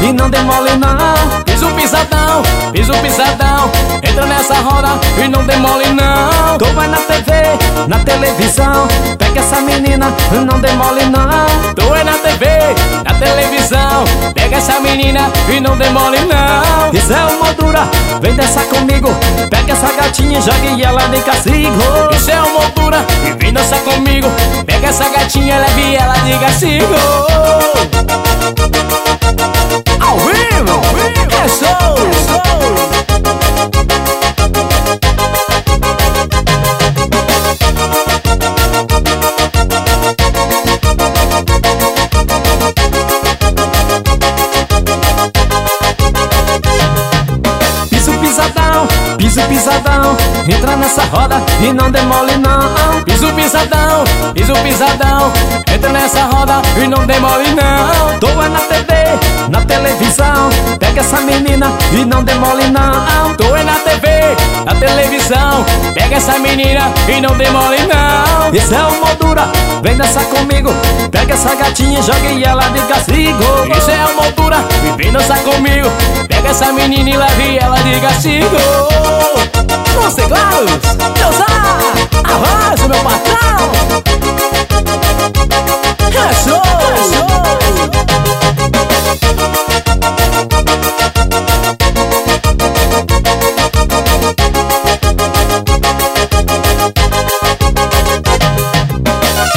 e não demole não. Piso pisadão, entra nessa roda e não demole não. Tu vai na TV, na televisão, pega essa menina e não demole não. Tu é na TV, na televisão, pega essa menina e não demole não. Isso é uma moldura, vem dançar comigo, pega essa gatinha e jogue ela de castigo. Isso é uma moldura, e vem dançar comigo, pega essa gatinha, leve ela de castigo. Ao vivo, é show. Piso pisadão, entra nessa roda e não demole não. Piso pisadão, entra nessa roda e não demole não. Tu é na TV, na televisão, pega essa menina e não demole não. Tu é na TV, na televisão, pega essa menina e não demole não. Isso é uma moldura, vem dançar comigo, pega essa gatinha e jogue ela de castigo. Isso é uma moldura, e vem dançar comigo, pega essa menina e leve ela de castigo.